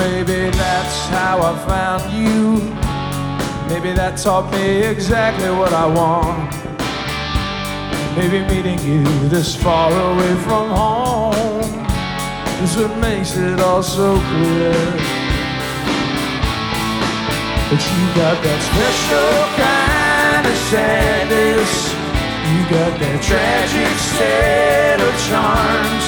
maybe that's how I found you. Maybe that taught me exactly what I want. Maybe meeting you this far away from home is what makes it all so clear. But you got that special kind of sadness. You got that tragic set of charms.